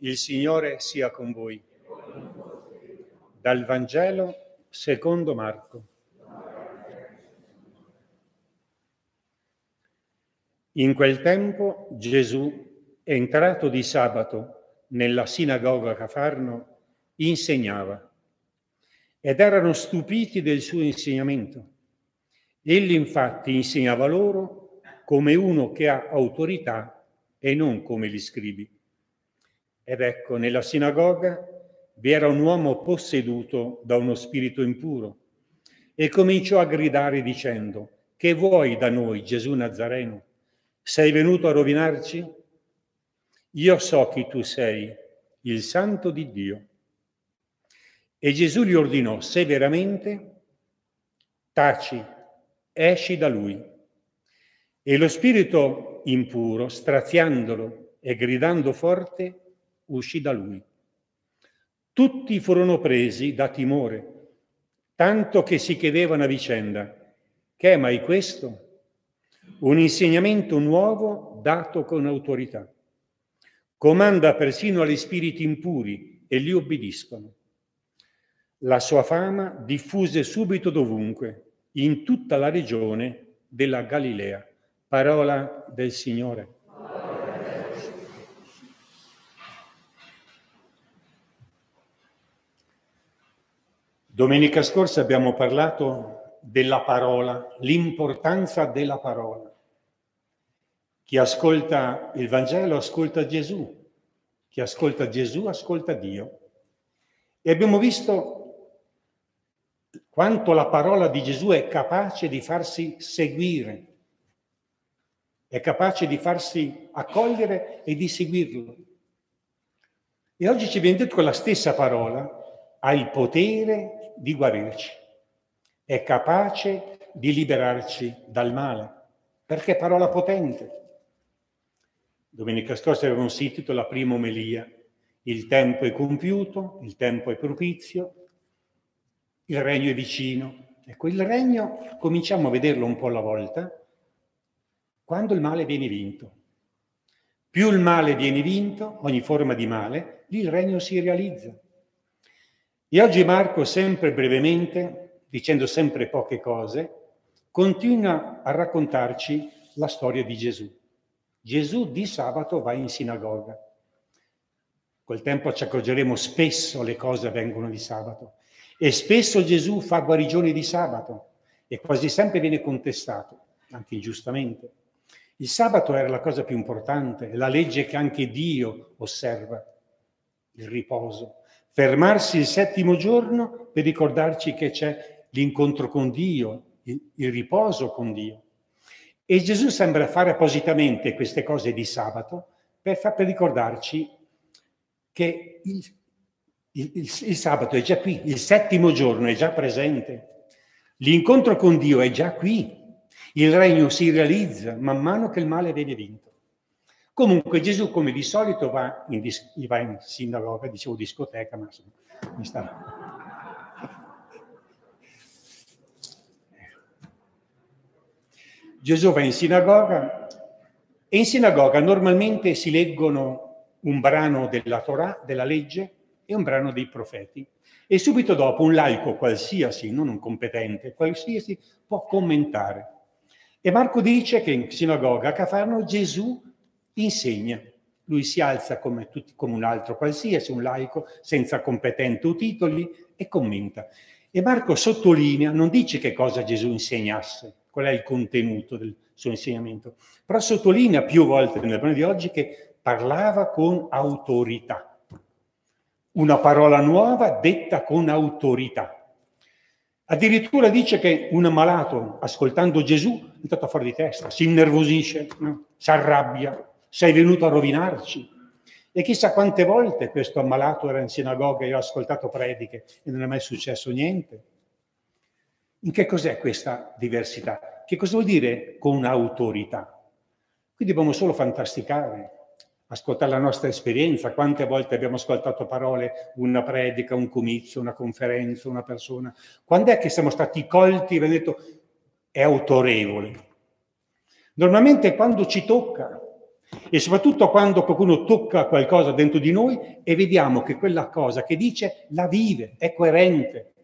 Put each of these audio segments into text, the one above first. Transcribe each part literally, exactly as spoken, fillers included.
Il Signore sia con voi. Dal Vangelo secondo Marco. In quel tempo Gesù, entrato di sabato nella sinagoga a Cafarno, insegnava. Ed erano stupiti del suo insegnamento. Egli infatti insegnava loro come uno che ha autorità e non come gli scribi. Ed ecco, nella sinagoga vi era un uomo posseduto da uno spirito impuro e cominciò a gridare dicendo: «Che vuoi da noi, Gesù Nazareno? Sei venuto a rovinarci? Io so chi tu sei, il Santo di Dio». E Gesù gli ordinò severamente: «Taci, esci da lui». E lo spirito impuro, straziandolo e gridando forte, uscì da lui. Tutti furono presi da timore, tanto che si chiedevano a vicenda: «Che è mai questo?» Un insegnamento nuovo dato con autorità. Comanda persino agli spiriti impuri e gli obbediscono. La sua fama diffuse subito dovunque, in tutta la regione della Galilea. Parola del Signore. Domenica scorsa abbiamo parlato della parola, l'importanza della parola. Chi ascolta il Vangelo ascolta Gesù, chi ascolta Gesù ascolta Dio. E abbiamo visto quanto la parola di Gesù è capace di farsi seguire, è capace di farsi accogliere e di seguirlo. E oggi ci viene detto che la stessa parola ha il potere di guarirci, è capace di liberarci dal male, perché è parola potente. Domenica scorsa avevamo sentito la prima omelia: il tempo è compiuto, il tempo è propizio, il regno è vicino. Ecco, il regno cominciamo a vederlo un po' alla volta quando il male viene vinto. Più il male viene vinto, ogni forma di male, lì il regno si realizza. E oggi Marco, sempre brevemente, dicendo sempre poche cose, continua a raccontarci la storia di Gesù. Gesù di sabato va in sinagoga. Col tempo ci accorgeremo, spesso le cose avvengono di sabato e spesso Gesù fa guarigioni di sabato e quasi sempre viene contestato, anche ingiustamente. Il sabato era la cosa più importante, è la legge che anche Dio osserva, il riposo. Fermarsi il settimo giorno per ricordarci che c'è l'incontro con Dio, il, il riposo con Dio. E Gesù sembra fare appositamente queste cose di sabato per, far, per ricordarci che il, il, il, il sabato è già qui, il settimo giorno è già presente, l'incontro con Dio è già qui, il regno si realizza man mano che il male viene vinto. Comunque Gesù, come di solito, va in, dis- va in sinagoga, dicevo discoteca, ma insomma, mi sta... Gesù va in sinagoga e in sinagoga normalmente si leggono un brano della Torah, della legge, e un brano dei profeti. E subito dopo un laico qualsiasi, non un competente, qualsiasi, può commentare. E Marco dice che in sinagoga a Cafarno Gesù insegna. Lui si alza come, tutti, come un altro qualsiasi, un laico, senza competenze o titoli, e commenta. E Marco sottolinea, non dice che cosa Gesù insegnasse, qual è il contenuto del suo insegnamento, però sottolinea più volte nel brano di oggi che parlava con autorità. Una parola nuova detta con autorità. Addirittura dice che un ammalato, ascoltando Gesù, è andato fuori di testa, si innervosisce, no? Si arrabbia, sei venuto a rovinarci. E chissà quante volte questo ammalato era in sinagoga e ha ascoltato prediche e non è mai successo niente. In che cos'è questa diversità? Che cosa vuol dire con autorità? Qui dobbiamo solo fantasticare, ascoltare la nostra esperienza. Quante volte abbiamo ascoltato parole, una predica, un comizio, una conferenza, una persona. Quando è che siamo stati colti e abbiamo detto è autorevole? Normalmente quando ci tocca, E soprattutto quando qualcuno tocca qualcosa dentro di noi e vediamo che quella cosa che dice la vive, è coerente.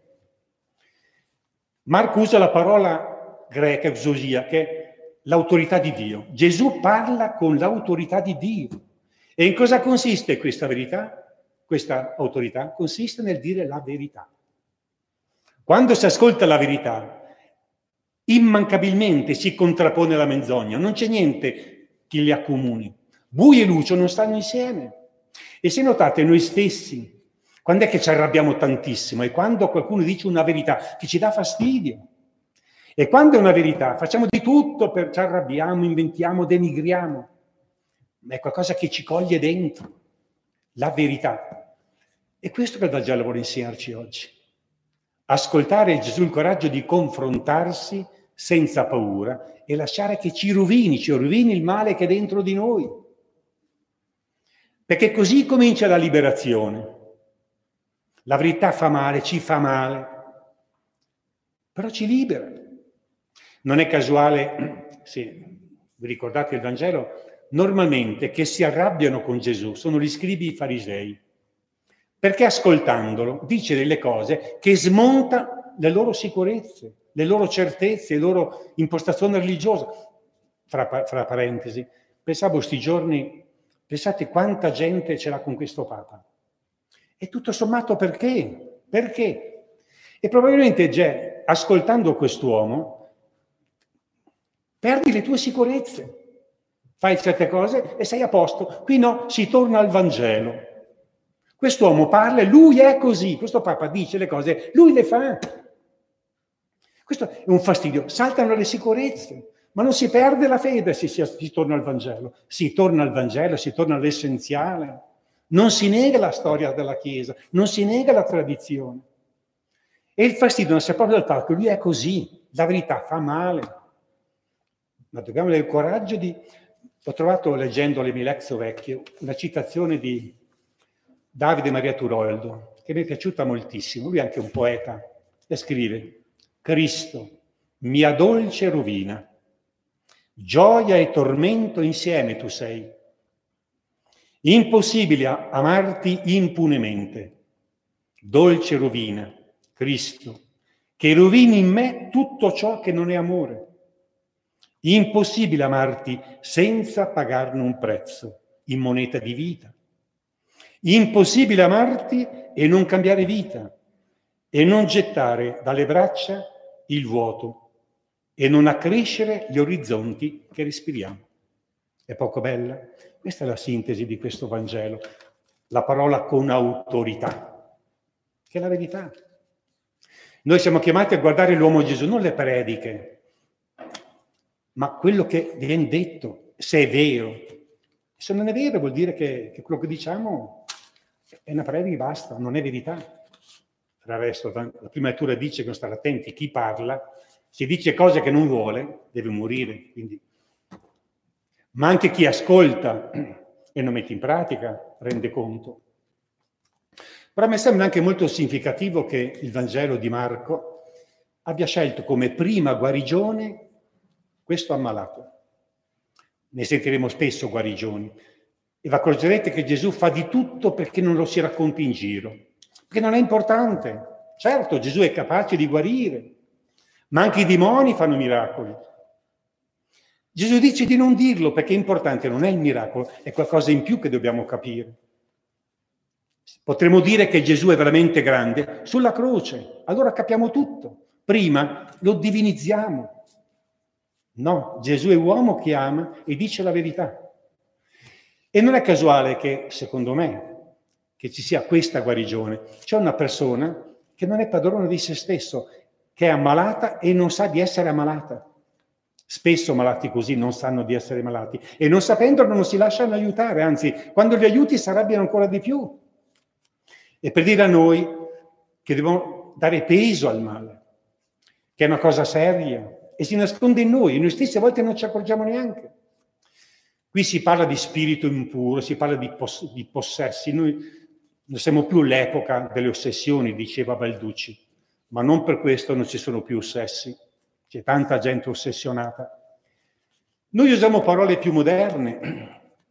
Marco usa la parola greca, exousia, che è l'autorità di Dio. Gesù parla con l'autorità di Dio. E in cosa consiste questa verità? Questa autorità consiste nel dire la verità. Quando si ascolta la verità, immancabilmente si contrappone la menzogna, non c'è niente che li accomuni. Buio e luce non stanno insieme. E se notate, noi stessi, quando è che ci arrabbiamo tantissimo? È quando qualcuno dice una verità che ci dà fastidio. E quando è una verità, facciamo di tutto per ci arrabbiamo, inventiamo, denigriamo. Ma è qualcosa che ci coglie dentro, la verità. E questo che il Vangelo vuole insegnarci oggi. Ascoltare Gesù il coraggio di confrontarsi senza paura e lasciare che ci rovini, ci rovini il male che è dentro di noi. Perché così comincia la liberazione. La verità fa male, ci fa male, però ci libera. Non è casuale, se vi ricordate il Vangelo, normalmente che si arrabbiano con Gesù sono gli scribi e i farisei, perché ascoltandolo dice delle cose che smonta le loro sicurezze, le loro certezze, le loro impostazioni religiose. Fra, fra parentesi, pensavo sti giorni, pensate quanta gente ce l'ha con questo Papa. E tutto sommato perché? Perché? E probabilmente già ascoltando quest'uomo perdi le tue sicurezze, fai certe cose e sei a posto. Qui no, si torna al Vangelo. Quest'uomo parla e lui è così, questo Papa dice le cose, lui le fa. Questo è un fastidio, saltano le sicurezze, ma non si perde la fede se si, si torna al Vangelo. Si torna al Vangelo, si torna all'essenziale. Non si nega la storia della Chiesa, non si nega la tradizione. E il fastidio non si è proprio dal fatto che lui è così, la verità fa male. Ma dobbiamo avere il coraggio di... Ho trovato, leggendo le mie Lexio Vecchie, una citazione di Davide Maria Turoldo, che mi è piaciuta moltissimo. Lui è anche un poeta, e scrive: Cristo, mia dolce rovina, gioia e tormento insieme tu sei. Impossibile amarti impunemente. Dolce rovina, Cristo, che rovini in me tutto ciò che non è amore. Impossibile amarti senza pagarne un prezzo in moneta di vita. Impossibile amarti e non cambiare vita e non gettare dalle braccia il vuoto e non accrescere gli orizzonti che respiriamo. È poco bella? Questa è la sintesi di questo Vangelo, la parola con autorità, che è la verità. Noi siamo chiamati a guardare l'uomo Gesù, non le prediche, ma quello che viene detto, se è vero. Se non è vero vuol dire che, che quello che diciamo è una predica e basta, non è verità. Per il resto, la prima lettura dice che non stare attenti, chi parla, se dice cose che non vuole, deve morire. Quindi. Ma anche chi ascolta e non mette in pratica rende conto. Però a me sembra anche molto significativo che il Vangelo di Marco abbia scelto come prima guarigione questo ammalato. Ne sentiremo spesso guarigioni. E vi accorgerete che Gesù fa di tutto perché non lo si racconti in giro. Perché non è importante. Certo, Gesù è capace di guarire, ma anche i demoni fanno miracoli. Gesù dice di non dirlo perché è importante, non è il miracolo, è qualcosa in più che dobbiamo capire. Potremmo dire che Gesù è veramente grande sulla croce, allora capiamo tutto. Prima lo divinizziamo. No, Gesù è uomo che ama e dice la verità. E non è casuale che, secondo me, che ci sia questa guarigione. C'è una persona che non è padrona di se stesso, che è ammalata e non sa di essere ammalata. Spesso malati così non sanno di essere malati e non sapendolo non si lasciano aiutare, anzi, quando li aiuti si arrabbiano ancora di più. E per dire a noi che dobbiamo dare peso al male, che è una cosa seria, e si nasconde in noi, e noi stessi a volte non ci accorgiamo neanche. Qui si parla di spirito impuro, si parla di, poss- di possessi, noi non siamo più l'epoca delle ossessioni, diceva Balducci, ma non per questo non ci sono più ossessi, c'è tanta gente ossessionata. Noi usiamo parole più moderne,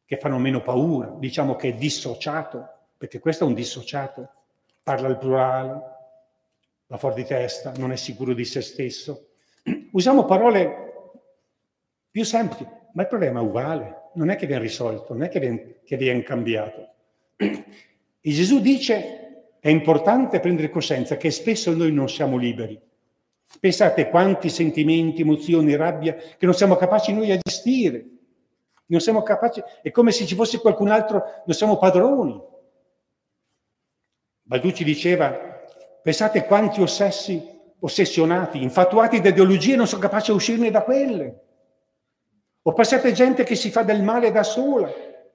che fanno meno paura, diciamo che è dissociato, perché questo è un dissociato, parla al plurale, va fuori di testa, non è sicuro di se stesso. Usiamo parole più semplici, ma il problema è uguale, non è che viene risolto, non è che viene, che viene cambiato. E Gesù dice, è importante prendere coscienza che spesso noi non siamo liberi. Pensate quanti sentimenti, emozioni, rabbia, che non siamo capaci noi a gestire. Non siamo capaci, è come se ci fosse qualcun altro, non siamo padroni. Balducci diceva, pensate quanti ossessi, ossessionati, infatuati da ideologie non sono capaci di uscirne da quelle. O pensate gente che si fa del male da sola,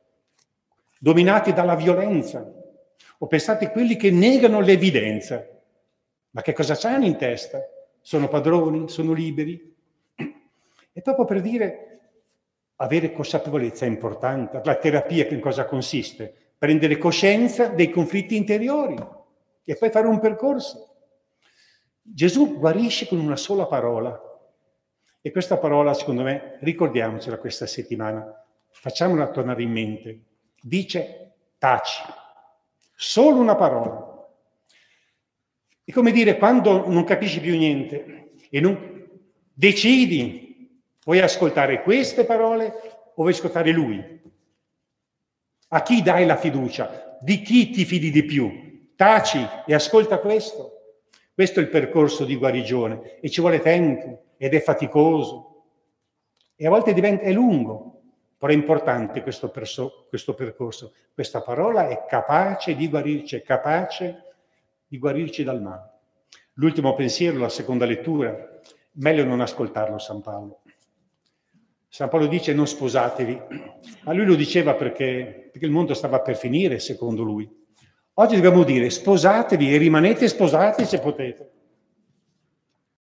dominati dalla violenza. O pensate quelli che negano l'evidenza. Ma che cosa c'hanno in testa? Sono padroni? Sono liberi? E proprio per dire, avere consapevolezza è importante. La terapia in cosa consiste? Prendere coscienza dei conflitti interiori e poi fare un percorso. Gesù guarisce con una sola parola. E questa parola, secondo me, ricordiamocela questa settimana, facciamola tornare in mente. Dice taci. Solo una parola. È come dire, quando non capisci più niente e non decidi, vuoi ascoltare queste parole o vuoi ascoltare lui? A chi dai la fiducia? Di chi ti fidi di più? Taci e ascolta questo. Questo è il percorso di guarigione e ci vuole tempo ed è faticoso e a volte diventa, è lungo, però è importante questo, perso, questo percorso. Questa parola è capace di guarirci, è capace di guarirci dal male. L'ultimo pensiero, la seconda lettura, meglio non ascoltarlo San Paolo. San Paolo dice non sposatevi, ma lui lo diceva perché, perché il mondo stava per finire secondo lui. Oggi dobbiamo dire sposatevi e rimanete sposati se potete.